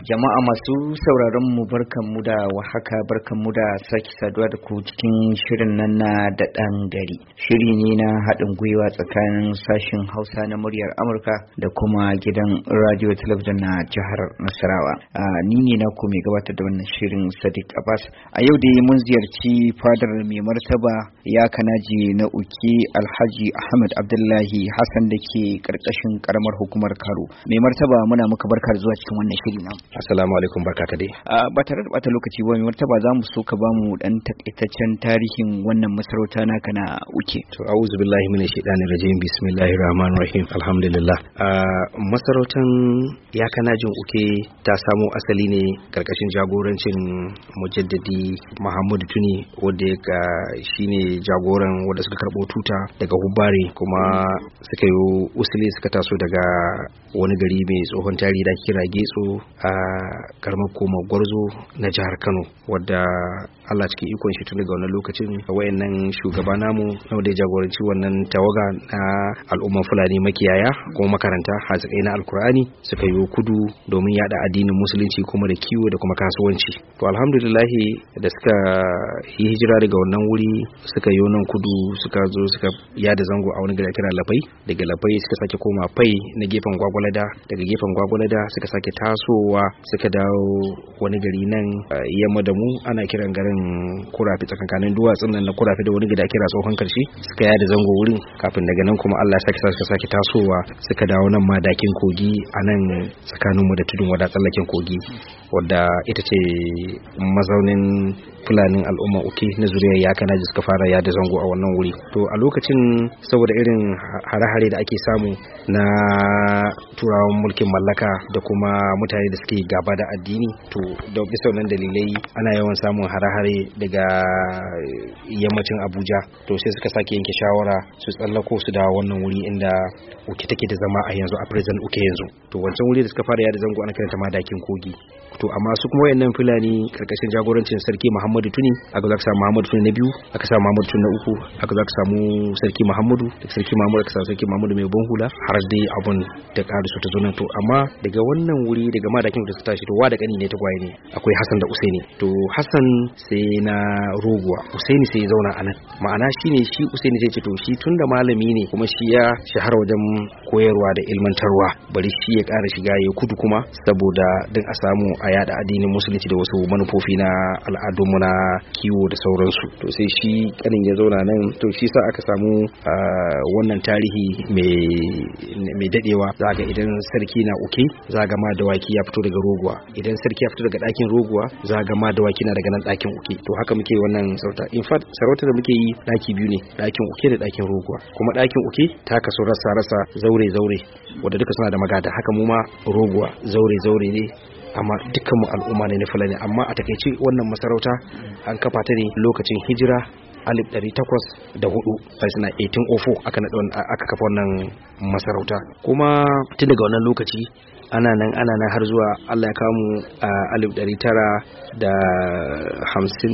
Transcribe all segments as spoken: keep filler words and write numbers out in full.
Jama'a masu sauraron mu barkanmu da wahaka barkanmu da sake saduwa da ku cikin shirin nan na da ɗan gari. Shiri ne na haɗin gwiwa tsakanin sashen Hausa na muryar Amurka da kuma gidan radio talabijin na jihar Nasarawa. Ni ne na ku mai gabatar da wannan shirin Sadiq Abbas. A yau dai mun ziyarci fadar mai martaba ya kanaji na uke Alhaji Ahmad Abdullahi Hassan da ke ƙarƙashin ƙaramar hukumar Karo. Mai martaba muna muka barka da zuwa cikin wannan shiri na. Assalamu alaikum, barka ka dai. Ba tare da bata lokaci ba mai martaba za mu so ka ba mu dan takaitaccen tarihin wannan masarauta naka na uke. To a'udhu billahi minash shaitanir rajim, bismillahir rahmanir rahim, alhamdulillah. Masarautan ya kanajin uke ta samo asali ne karkashin jagorancin mujaddadi Muhammadu Tuni wanda ya shine jagoran wanda suka karbo tuta daga Hubbare kuma suka yi usuli suka taso daga wani gari mai tsohon tarihi da kira Getso a karamar koma Gwarzo na jihar Kano, wadda Allah cikin ikon shi tun daga wannan lokacin wayannan shugaba namu wanda ya jagoranci wannan tawaga na al'umman Fulani makiyaya kuma makaranta hazikai na Alkur'ani suka yi kudu domin yada addinin musulunci kuma da kiwo da kuma kasuwanci. To alhamdulillah da suka yi hijira daga wannan wuri suka yi nan kudu suka zo suka yada zango a wani gari kira Lafai, daga Lafai suka sake koma Fai na gefen Gwagwalada, daga gefen Gwagwalada suka sake tasowa suka dawo wani gari nan yamma da mu ana kiran garin Kurafi, tsakankanin duwatsun nan na Kurafi da wani gida kira Tsohon Karshe suka yada zango wurin kafin daga nan kuma Allah ya sake suka sake tasowa suka dawo nan ma dakin kogi a nan tsakanin mu da tudun wada tsallaken kogi wadda ita ce mazaunin Fulanin al'umma uke na zuriyar ya kanaji suka fara yada zango a wannan wuri. To a lokacin saboda irin hare-hare da ake samu na turawan mulkin mallaka da kuma mutane da suke gaba da addini, to da bisa wannan dalilai ana yawan samun hare-hare daga yammacin Abuja, to sai suka sake yanke shawara su tsallako su da wannan wuri inda uke take da zama a yanzu a present uke yanzu. To wancan wuri da suka fara yada zango ana kiranta ma dakin kogi. To amma su kuma wayannan Fulani karkashin jagorancin sarki Muhammadu Tuni aka zaka samu Muhammadu Tuni na biyu, aka samu Muhammadu Tuni na uku, aka zaka samu sarki Muhammadu, da sarki Muhammadu aka samu sarki Muhammadu mai ban hula har dai abun da ƙara su ta zo nan. To amma daga wannan wuri daga madakin da su tashi to wa da kani ne ta gwaye ne akwai Hassan da Usaini. To Hassan sai na Roguwa, Usaini sai ya zauna anan. Ma'ana shine shi Usaini sai ce to shi tunda malami ne kuma shi ya shahara wajen koyarwa da ilmantarwa, bari shi ya ƙara shiga ya kudu kuma saboda din a samu a yada addinin musulunci da wasu manufofi na al'adunmu na kiwo da sauransu. To sai shi kanin ya zauna nan, to shi sa aka samu wannan tarihi mai dadewa. Za ga idan sarki na uke za ga ma dawaki ya fito daga Roguwa, idan sarki ya fito daga ɗakin Roguwa za ga ma dawaki na daga nan ɗakin uke. To haka muke wannan sarauta. In fact sarautar da muke yi ɗaki biyu ne, ɗakin uke da ɗakin Roguwa, kuma ɗakin uke ta kaso rasa rasa zaure zaure wanda duka suna da magada. Haka mu ma Roguwa zaure zaure ne, amma dukkanmu al'umma ne na Fulani. Amma a takaice wannan masarauta an kafa ta ne lokacin hijira alif ɗari takwas da hudu, sai suna eighteen oh four aka aka kafa wannan masarauta. Kuma tun daga wannan lokaci ana nan ana nan har zuwa Allah ya kawo mu a alif ɗari tara da hamsin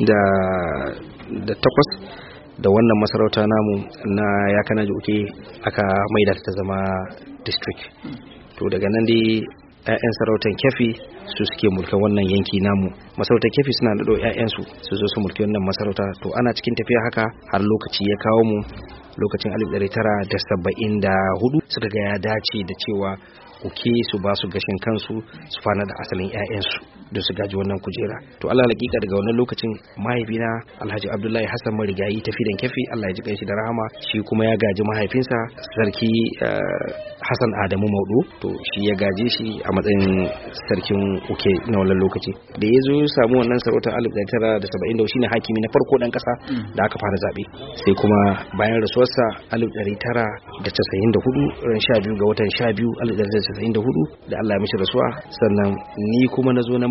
da takwas da wannan masarauta namu na ya kanaji uke aka maida ta zama district. To daga nan dai ‘ya'yan sarautar Kefi su suke mulkan wannan yanki namu. Masarautar Kefi suna naɗo ‘ya'yansu su zo su mulki wannan masarauta. To ana cikin tafiya haka har lokaci ya kawo mu lokacin alif ɗari tara da saba'in da hudu suka ga ya dace da cewa uke su ba su gashin kansu su fana da asalin ‘ya'yansu don su gaji wannan kujera. To Allah hakika daga wannan lokacin mahaifina Alhaji Abdullahi Hassan marigayi tafi dan Kefi, Allah ya ji kanshi da rahama, shi kuma ya gaji mahaifinsa sarki Hassan Adamu Maudu. To shi ya gaje shi a matsayin sarkin uke na wannan lokaci. Da ya zo ya samu wannan sarautar alif ɗari tara da saba'in da shine hakimi na farko dan kasa da aka fara zabe. Sai kuma bayan rasuwarsa alif ɗari tara da casa'in da hudu ran sha biyu ga watan sha biyu alif ɗari tara da casa'in da hudu da Allah ya mishi rasuwa, sannan ni kuma na zo na mai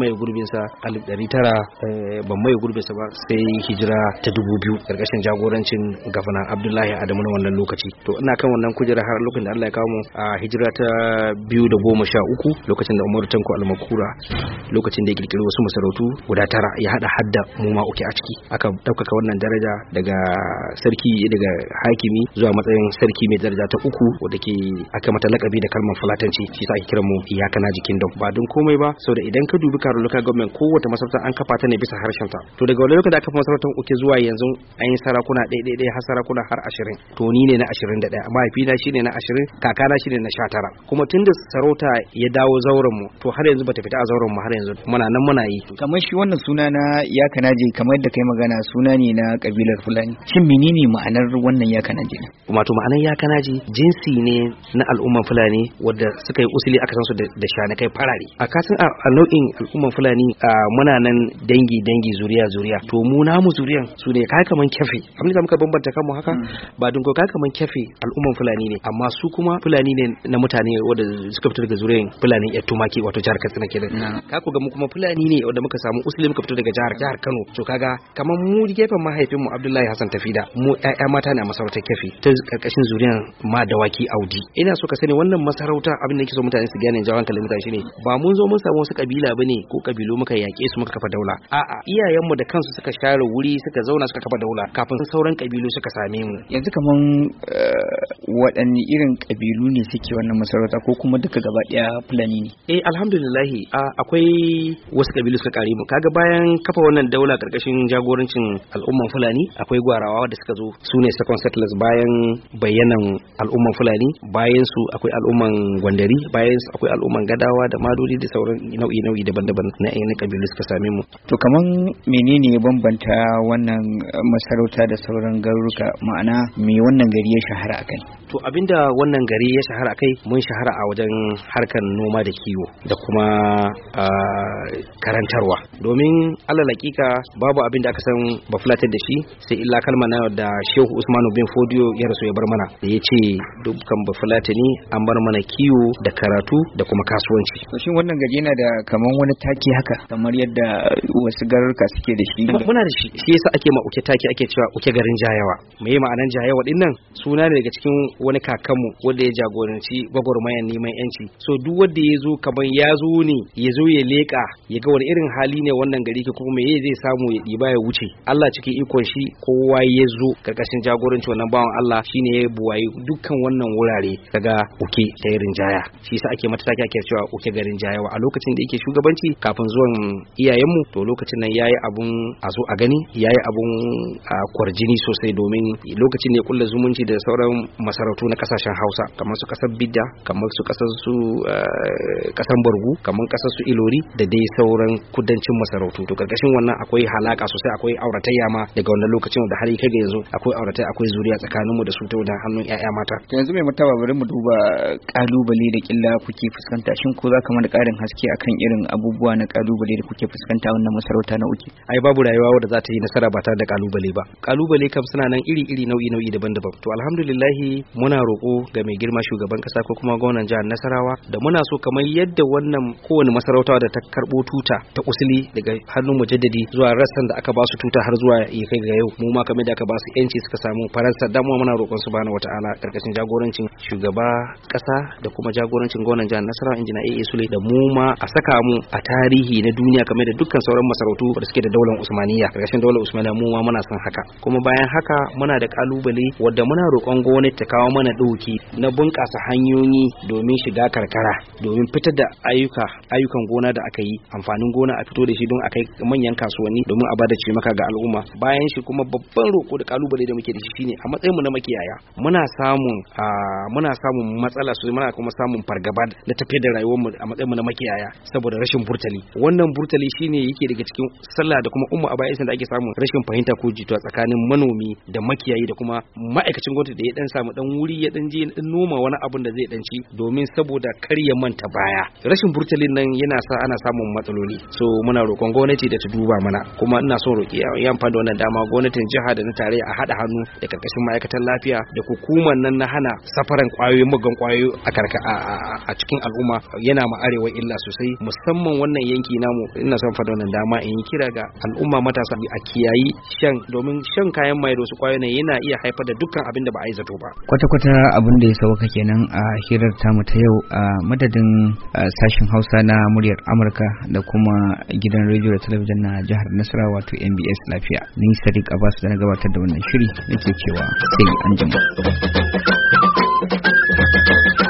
mai gurbin sa alif ɗari tara ban mai gurbin sa ba sai hijira ta dubu biyu karkashin jagorancin gafana Abdullahi Adamu na wannan lokaci. To ina kan wannan kujera har lokacin da Allah ya kawo mu a hijira ta biyu da goma sha uku lokacin da Umar Tanko Almakura lokacin da ya kirkiri wasu masarautu guda tara ya hada hadda mu ma uke a ciki aka daukaka wannan daraja daga sarki daga hakimi zuwa matsayin sarki mai daraja ta uku wanda ke aka mata lakabi da kalmar fulatanci shi sa ake kiran mu iyaka na jikin dom ba don komai ba saboda idan ka dubi karo local government kowace masarauta an kafa ta ne bisa harshen ta. To daga wannan lokacin da aka kafa masarautar uke zuwa yanzu an yi sarakuna ɗaya ɗaya har sarakuna har ashirin to ni ne na ashirin da ɗaya mahaifina shine na ashirin kakana shine na sha tara kuma tunda sarauta ya dawo zauren mu to har yanzu bata fita a zauren mu har yanzu muna nan muna yi. Kamar shi wannan suna na Yakanaje kamar yadda kai magana suna ne na kabilar Fulani shin menene ma'anar wannan Yakanaje? Wato ma'anar Yakanaje jinsi ne na al'umman Fulani wanda suka yi usuli aka san su da shanakai farare a kasan a nau'in al'umman Fulani muna nan dangi dangi zuriya zuriya to mu namu zuriyan su ne kai kaman kefe abin da muka bambanta kanmu haka ba dun ko kai kaman kefe al'umman Fulani ne amma su kuma Fulani ne na mutane wanda suka fito daga zuriyan Fulani ya tumaki wato jihar Katsina kenan ka ku ga mu kuma Fulani ne wanda muka samu usuli muka fito daga jihar jihar Kano to kaga kaman mu gefen mahaifin mu Abdullahi Hassan Tafida mu ƴaƴa mata ne a masarautar kefe ta karkashin zuriyan ma dawaki Audi. Ina so ka sani wannan masarauta abin da yake so mutane su gane jawan kalin mutane shine ba mun zo mun samu wasu kabila bane ko kabilu muka yake su muka kafa daula a'a iyayenmu da kansu suka share wuri suka zauna suka kafa daula kafin sauran kabilu suka same mu. Yanzu kaman waɗanne irin kabilu ne suke wannan masarauta ko kuma duka gaba daya Fulani ne? Eh alhamdulillah akwai wasu kabilu suka kare mu kaga bayan kafa wannan daula karkashin jagorancin al'umman Fulani akwai gwarawa da suka zo su ne second settlers bayan bayanan al'umman Fulani bayan su akwai al'umman Gwandari bayan su akwai al'umman Gadawa da Madodi da sauran nau'i nau'i daban-daban na ayyukan kabilu suka same mu. To kaman menene ya bambanta wannan masarauta da sauran garuruka ma'ana me wannan gari ya shahara akai? To abinda wannan gari ya shahara akai mun shahara a wajen harkar noma da kiwo da kuma karantarwa domin alal hakika babu abin da aka san bafulatar da shi sai illa kalma na da Shehu Usmanu bin Fodio ya rasu ya bar mana da ya ce dukkan bafulatani an bar mana kiwo da karatu da kuma kasuwanci. To shin wannan gari yana da kaman wani taki haka kamar yadda wasu garuruka suke da shi? Muna da shi shi yasa ake ma uke taki ake cewa uke garin Jayawa. Me yi ma'anan Jayawa din nan suna ne daga cikin wani kakanmu wanda ya jagoranci gwagwarmayar neman yanci so duk wanda ya zo kaman ya zo ne ya zo ya leka ya ga wani irin hali ne wannan gari ke kuma me zai samu ya ɗiba ya wuce Allah cikin ikon shi kowa ya zo karkashin jagoranci wannan bawan Allah shine ya buwaye dukkan wannan wurare daga uke ta irin jaya shi yasa ake mata take ake cewa uke garin Jayawa a lokacin da yake shugabanci kafin zuwan iyayenmu to lokacin nan yayi abun a zo a gani yayi abun a kwarjini sosai domin lokacin ne kullu zumunci da sauran masarautu na kasashen Hausa kamar su kasar Bidda kamar su kasar su kasar Borgu kamar kasar su Ilori da dai sauran kudancin masarautu to karkashin wannan akwai halaka sosai akwai auratayya ma daga wannan lokacin da har kai ga yanzu akwai auratayya akwai zuriya tsakaninmu da su ta wajen hannun ƴaƴa mata. To yanzu mai martaba bari mu duba kalubale da killa kuke fuskanta shin ko za ka mana karin haske akan irin abubuwa na kalubale da kuke fuskanta wannan masarauta na uke? Ai babu rayuwa wadda za ta yi nasara ba tare da kalubale ba. Kalubale kam suna nan iri-iri nau'i-nau'i daban-daban. To alhamdulillah muna roƙo ga mai girma shugaban kasa ko kuma gwamnatin jihar Nasarawa da muna so kamar yadda wannan kowane masarauta da ta karbo tuta ta usuli daga hannun mujaddadi zuwa rassan da aka ba su tuta har zuwa ya kai ga yau mu ma kamar da aka ba su yanci suka samu faransa da mu muna roƙon su bana wata'ala karkashin jagorancin shugaba kasa da kuma jagorancin gwamnatin jihar Nasarawa injina A A Sule da mu ma a saka mu a tarihi na duniya kamar da dukkan sauran masarautu da suke da daular Usmaniyya karkashin daular Usmaniyya mu ma muna son haka kuma bayan haka muna da kalubale wanda muna roƙon gwamnati ta kawo mana dauki na bunƙasa hanyoyi domin shiga karkara domin fitar da ayyuka ayyukan gona da aka yi amfanin gona a fito da shi don a kai manyan kasuwanni domin a bada cimaka ga al'umma bayan shi kuma babban roƙo da kalubale da muke da shi shine a matsayin mu na makiyaya muna samun muna samun matsala sosai muna kuma samun fargaba da tafiyar da rayuwar mu a matsayin mu na makiyaya saboda rashin burtali wannan burtali shine yake daga cikin sallah da kuma umma abaisin da ake samun rashin fahimta ko jituwa tsakanin manomi da makiyayi da kuma ma'aikacin gwamnati da ya dan samu dan wuri ya dan je dan noma wani abun da zai dan ci domin saboda kar ya manta baya rashin burtalin nan yana sa ana samun matsaloli yi. So muna roƙon gwamnati da ta duba mana, kuma ina son roƙi yan amfani da wannan dama gwamnatin jiha da na tarayya a haɗa hannu da karkashin ma'aikatan lafiya da hukumar nan na hana safaran kwayoyi mugan kwayoyi a karka a cikin al'umma, yana ma arewa illa sosai, musamman wannan yanki namu. Ina son fada wannan dama in yi kira ga al'umma matasa a kiyayi shan, domin shan kayan maye da wasu kwayoyi yana iya haifar da dukkan abin da ba a yi zato ba. Kwata-kwata abin da ya sauka kenan a hirar tamu ta yau, a madadin sashen Hausa na muryar Amurka da kuma gidan rediyo da talabijin na jihar Nasarawa wato M B S Lafiya, ni Sadiq Abbas da na gabatar da wannan shiri nake cewa sai an jima.